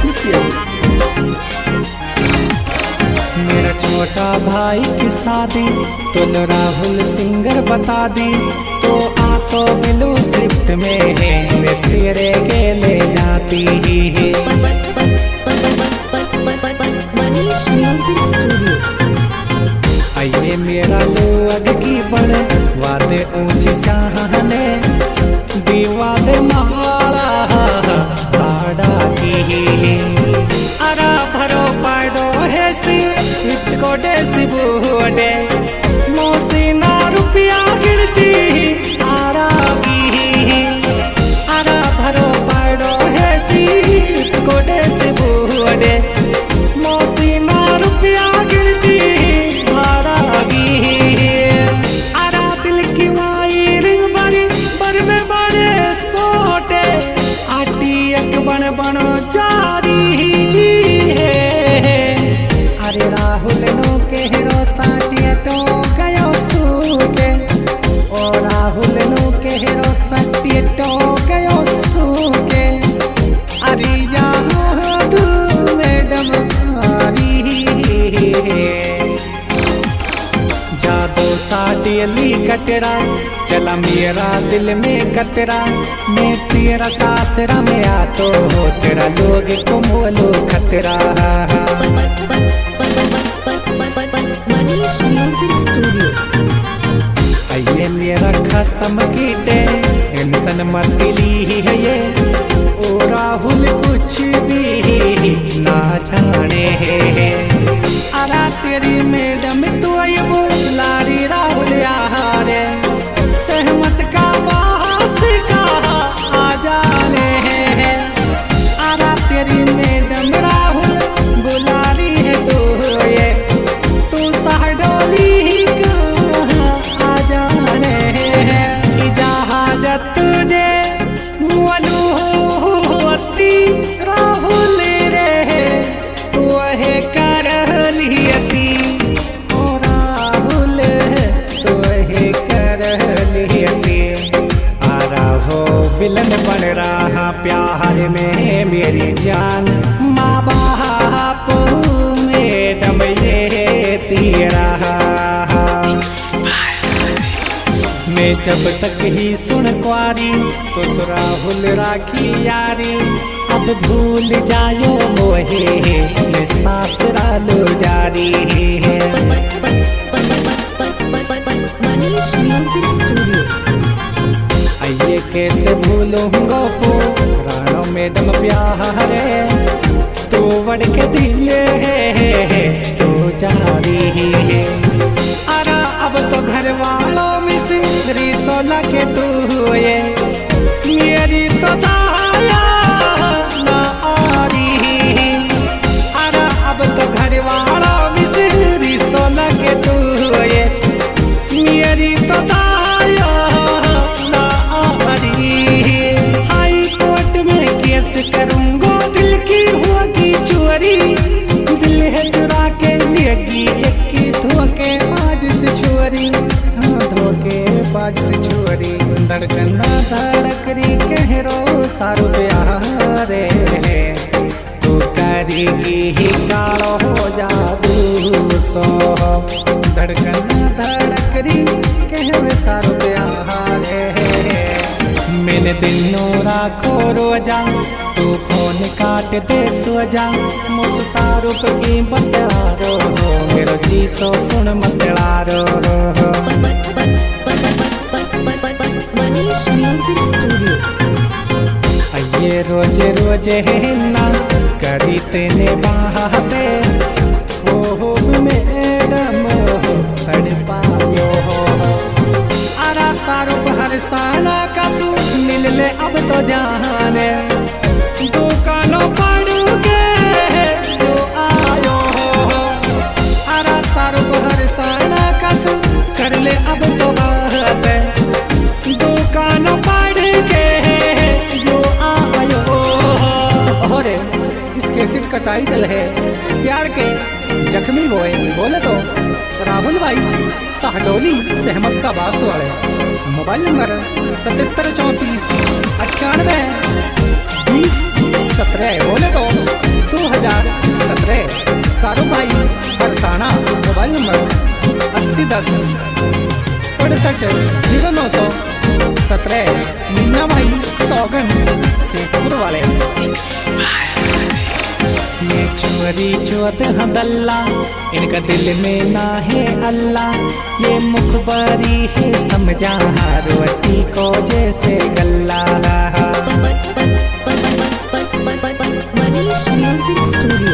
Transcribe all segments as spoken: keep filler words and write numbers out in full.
Official. मेरा छोटा भाई की शादी तुल राहुल सिंगर बता दी, तो आ तो बिलू शिफ्ट में है, मैं तेरे के ले जाती ही है। Manish music studio. आइए मेरा लोग की बड़े वादे ऊंची शाहने, दीवादे माला हाड़ा की है। अरा भरो पाडो है सी कोडे सिबुडे, मोसीना रुपया गिरती आरा की। अरा भरो पाडो है सी कोडे सिबुडे, मोसीना रुपया गिरती आरा की। अरा दिल की वायरिंग बड़ी बर में बड़े सोटे, आटी एक बन बन जारी है। अरे राहुल नो के हेरो साटिया तो गयो सूके, ओ राहुल नो के हेरो साटिया तो गयो सूके। अरे यहाँ तू मैडम आरी जादो साटियली कटरा, चला मेरा दिल में कतरा, मैं तेरा सासरा में आ तो हो, तेरा लोग को मोलो खतरा। Manish music studio. आइए मेरा खसम कीटे इंसान मत ली है ये, ओ राहुल कुछ भी ना जाने है। अरा तेरी मैडम तो ये वो लारी राहुल यारे, सहमत का बास का आ जाने है। अरा तेरी मैडम राहुल बुलारी है तो ये, तू सहडोली का आ जाने है। इजाजत तुझे मुअलू होती राहुल रे, वहे कर लियती, ओ राहुल वहे कर लियती। आरा हो विलन बन रहा प्यार में मेरी जान, माँ बाप मैडम ये तेरा। मैं जब तक ही सुन क्वारी तो राहुल राखी यारी, अब भूल जायो मोहे मैं सासरा लो जारी है। Manish music studio. आइए कैसे भूलूंगा पुरानो मैडम प्यारे, तू बढ़ के दिल है तो जारी है। अरा अब तो घर वालों में सिंदरी सोला के तू ये, मेरी तो दाया ना आ रही। अरा अब तो घर वालों में सिंदरी सोला के तू ये, मेरी तो दाया ना आ रही। हाई कोर्ट में केस करूंगा, दिल की होगी चोरी, दिल है चुरा के लेगी एक धोखे बाज से छोरी, हाँ धोखे बाज से छोरी। धड़कना धड़करी कहरो सारू प्यारे, तू करेगी ही कालो हो जादू सो। धड़कना धड़करी कहरो सारू प्यारे, मैंने दिनों राखो रोजा, तू फोन काट दे सोजा। मुझ सारूप की बतलारो, मेरो जी सो सुन मतलारो। Manish music studio. आइए रोजे रोजे ना करी तेने बाहते, ओ हो मैडम हड़ पायो हो। अरा सारूप हर साना कसू मिल ले अब तो जाने, दुकानों पड़ोगे जो आयो हो। अरा सारूप हर साना कसू कर ले अब तो बात, दुकानों पड़ के जो आयो हो। रे इस कैसेट का टाइटल है प्यार के जख्मी बोए बोले तो राहुल भाई साहडोली सहमत का बास वाले। मोबाइल नंबर सतहत्तर चौंतीस अट्ठानवे बीस सत्रह बोले तो शाहरुख भाई बरसाना। मोबाइल नंबर अस्सी दस सड़सठ जीरो नौ सौ सत्रह। मीना भाई सौगन शेखपुर वाले। ये चोरी चौथ हदल्ला इनका दिल में ना है अल्लाह। ये मुखबरी है समझा रोटी को जैसे गल्ला। Manish music studio.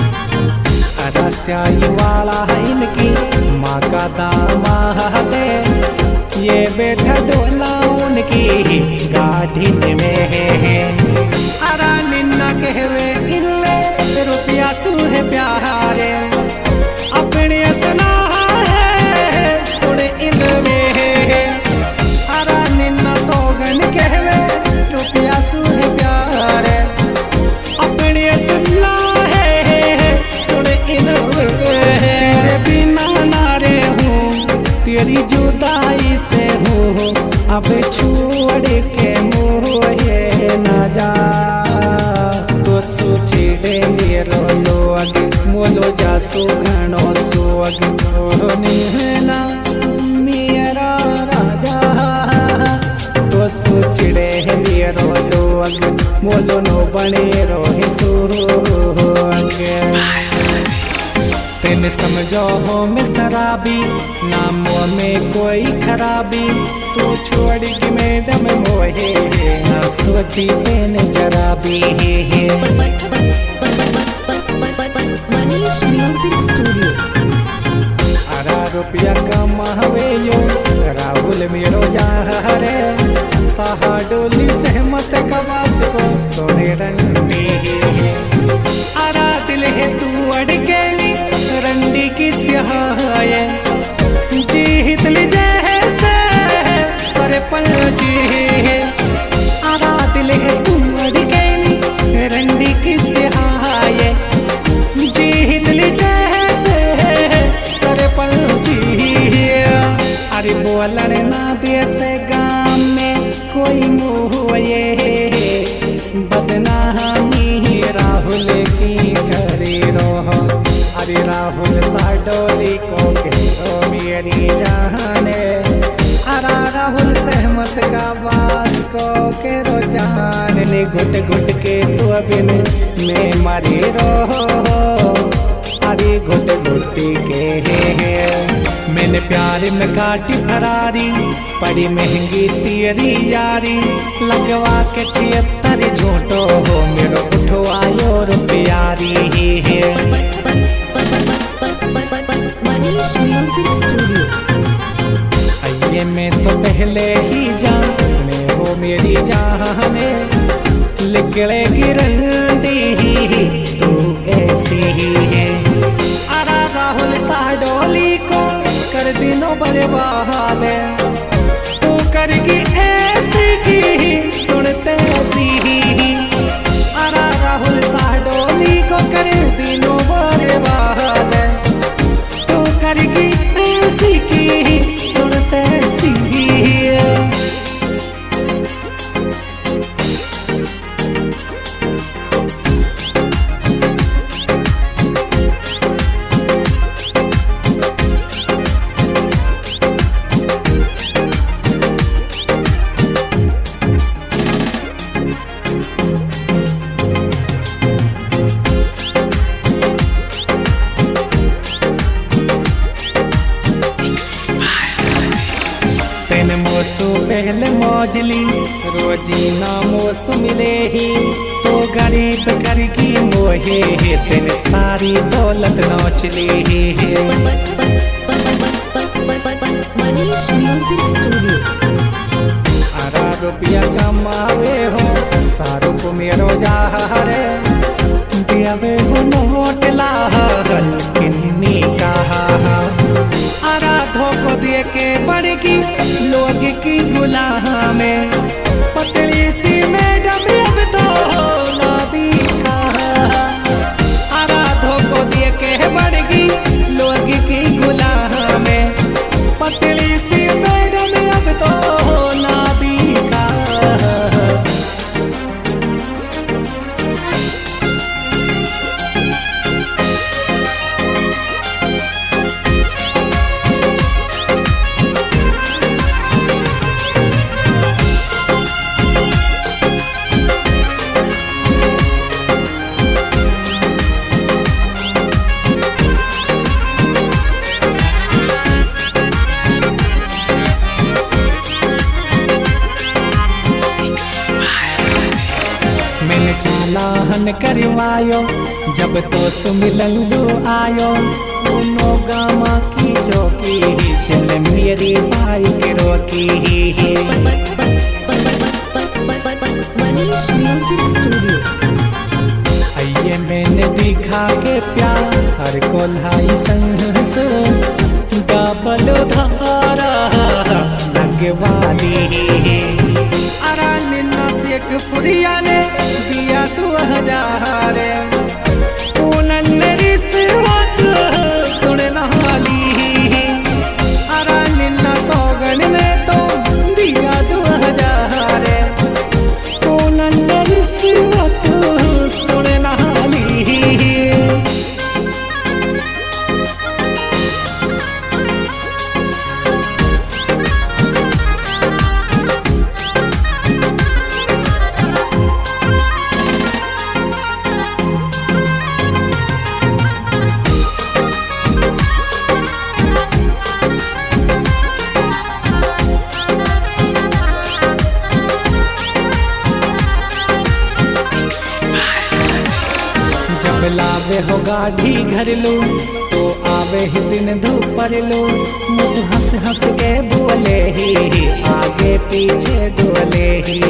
रस्याई वाला है इनकी माँ का दामाद है। ये बेटा डोला उनकी गाड़ी में है। अरा निन्ना कहवे इनले रुपया सूहे प्यारे अपने सुना है सुन इनमें। अरा निन्ना सौगन कहवे रुपया सूहे प्यारे अपने सुना है सुन इनमें। बिना नारे हूँ तेरी जुदाई से हूँ अब छोड़ के मोहे ना जा। तो सोचिड़े मेरो लोग मोलो जा सुगणो सोग निहना मेरा राजा। तो सोचिड़े मेरो लोग मोलो नो बने रोहे सुरोग। तेन समझो हो में शराबी नामों में कोई खराबी। तू छोड़ के मैडम मोहे ना सोची तेन जरा भी। Manish music studio. अरा रुपया कमावे यो राहुल मेरो यारे। साहा डोली सहमत कबास को सोने रंडी। अरा दिल है तू अड़केली रंडी की स्याह जीत ली जैसे सर पल जी। आरा दिल है तू अड़केली रंडी की स्याह जीत ली जैसे सर पल जी। अरे बोलन ना दे से गाँव में कोई मुँह ये बदनामी राहुल की करे रहो। अरे राहुल साडोली को कहो मेरी जाने। अरा राहुल सहमत का वास को के रो जाने। घुट घुट के तू बिन में मरे रहो। अरे घुट घुट के मैंने प्यार में काटी फरारी पड़ी महंगी तेरी यारी। लगवा के छिहत्तर झूठो हो मेरो उठवायो रुपयारी है। Manish music studio. ये मैं तो पहले ही जाने हो मेरी जाने। निकलेगी रंडी तू ऐसी ही है। अरा राहुल साडोली को कर दिनों बर्बाद। तू करेगी ऐसी की सुनते ऐसी ही। अरा राहुल साडोली को कर दिनों बर्बाद। तू करेगी ऐसी की सुनते ऐसी ही। पहले मौजली रोजीना मोस मिले ही। तो गरीब करगी मोहे तेन सारी दौलत नौचली है। Manish music studio. अरा रुपया कमावे हो सारू को मेरो यारे। दियावे हो नोट लाहल किन्नी कहा। अरा धोखो दिए के बढ़गी लोग की गुलाह में। पतली सी मैडम अब तो ना दिखा। अरा धोखो दिए के बढ़गी लोग की गुलाह में। पतली सी मैडम अब तो ना दिखा। मन करवायो जब तो सुमिलन लो आयो दोनों गामा की चौकी चल मेरी बाइक रोकी मनीष म्यूजिक स्टूडियो। आइए मैंने दिखा के प्यार हर को लाई संग से डबल धारा लगवाली अरा निन्ना से एक पुरिया ने दिया दो हजार रिश्वत सुनना हाली अरा निन्ना सौगन ने तो दिया दो हजार रिश्वत सुनना हाली। जब लावे हो गाड़ी घर लो तो आवे ही दिन धूपर लो मुझ हंस हंस के बोले ही आगे पीछे डोले ही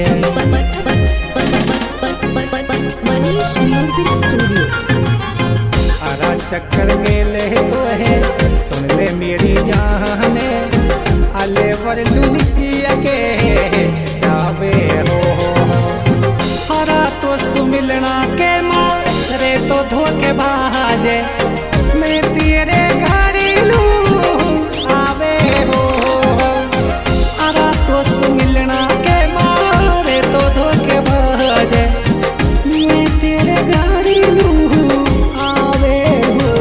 मनीष म्यूजिक स्टूडियो। अरा चक्कर गेले तो है सुन ले मेरी जाने अले वर लुनिया के जावे हो हरा तो सुमिलना के माँ रे तो धोखे बाजे मैं तेरे घरी लूं आवे हो अरा तो सुमिलना के मारे तो धोखे बाजे मैं तेरे घरी लूं आवे हो।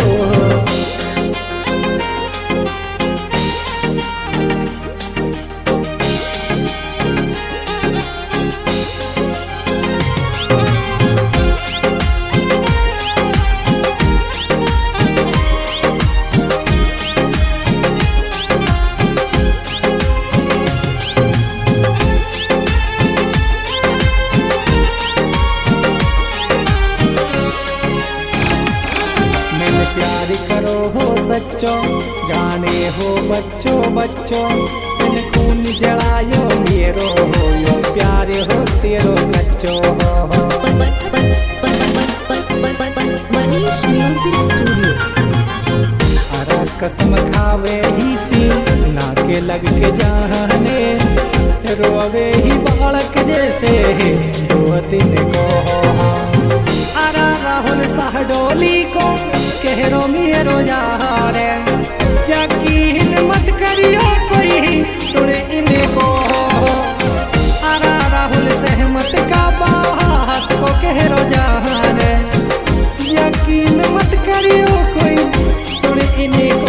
प्यार करो हो सच्चो जाने हो बच्चों बच्चों इन खून जलायो मेरो हो यो प्यार हो तेरो कच्चो हो। Manish music studio. अरा कसम खावे ही सी ना के लग के जाने रोवे ही बालक जैसे दो दिन को अरा राहुल साहडोली को कहरो मेरो यार यकीन मत करियो कोई सुने इनको अरा राहुल सहमत का बास को कहरो जान यकीन मत करियो कोई सुने इनको।